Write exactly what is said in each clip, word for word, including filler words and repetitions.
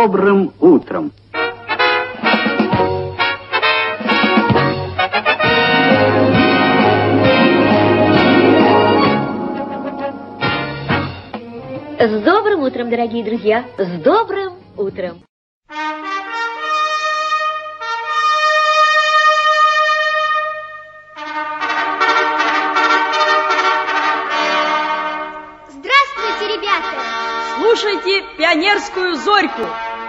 добрым утром. С добрым утром, дорогие друзья, с добрым утром. Здравствуйте, ребята! Слушайте пионерскую зорьку.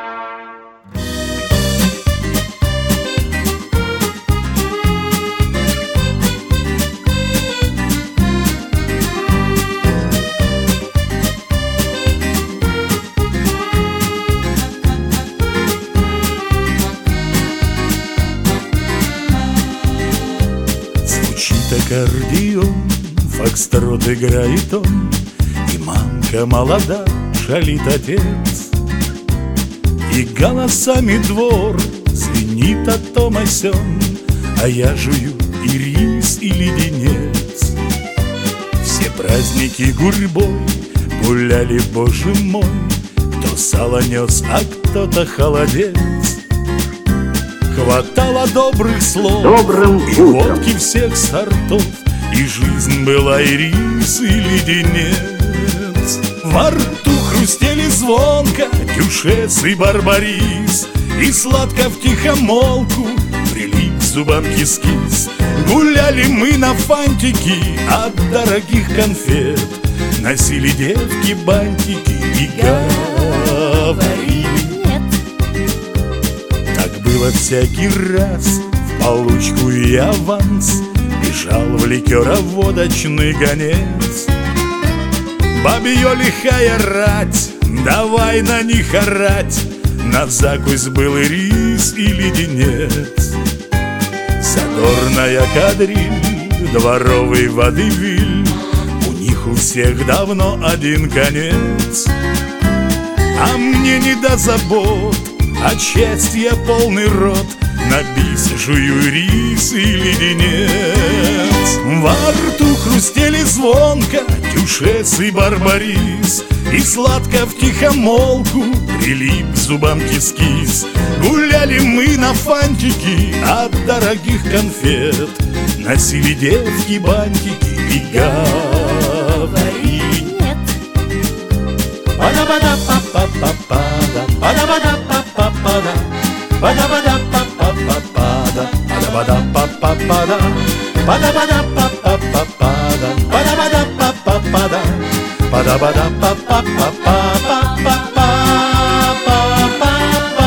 Аккордеон, фокстрот играет он, и мамка молода, шалит отец. И голосами двор звенит о том о сём, а я жую и рис, и леденец. Все праздники гурьбой гуляли, боже мой, кто сало нес, а кто-то холодец. Хватало добрых слов, Добрым и утром. водки всех сортов, и жизнь была и рис, и леденец. Во рту хрустели звонко дюшес и барбарис, и сладко втихомолку прилип к зубам кис-кис. Гуляли мы на фантики от дорогих конфет, носили девки бантики и говорили. Было всякий раз в получку и аванс, бежал в ликероводочный гонец. Бабьё лихая рать, давай на них орать, на закусь был и рис, и леденец. Задорная кадриль, дворовый водевиль, у них у всех давно один конец. А мне не до забот, от счастья полный рот, на бис жую рис и леденец. Во рту хрустели звонко дюшес и барбарис, и сладко втихомолку прилип к зубам кис-кис. Гуляли мы на фантики от дорогих конфет, носили девки бантики и говорили. Нет. Пада-пада-па-па-па-пада, пада-пада-па-па-пада, пада-пада-па-па-па-пада, пада-пада-па-па-пада, пада-пада-па-па-па-пада, пада-пада-па-па-пада, пада-пада-па-па-па-па-па-па-па-па.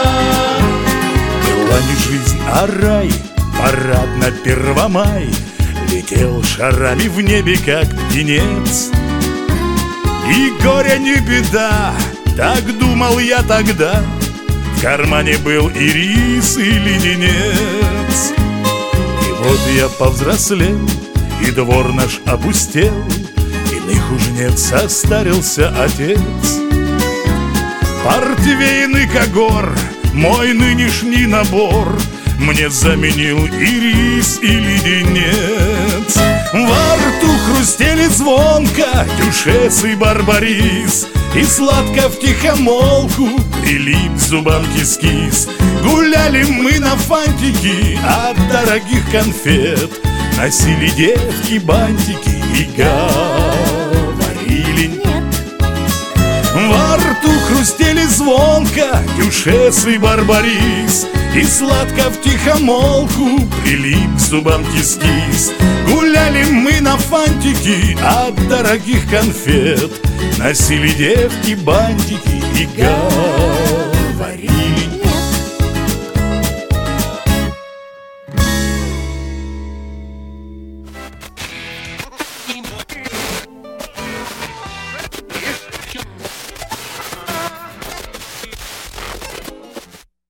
Была не жизнь, а рай, парад на Первомай, летел шарами в небе, как птенец. И горя не беда, так думал я тогда, в кармане был и рис, и леденец. И вот я повзрослел, и двор наш опустел, иных уж нет, состарился отец. Портвейн и когор, мой нынешний набор, мне заменил и рис, и леденец. Во рту хрустели звонко дюшес и барбарис, и сладко втихомолку прилип к зубам кис-кис. Гуляли мы на фантики от дорогих конфет, носили девки бантики и говорили. Нет. Во рту хрустели звонко дюшес и барбарис, и сладко втихомолку прилип к зубам кис-кис. Гуляли мы на фантики от дорогих конфет, носили девки бантики и говорили.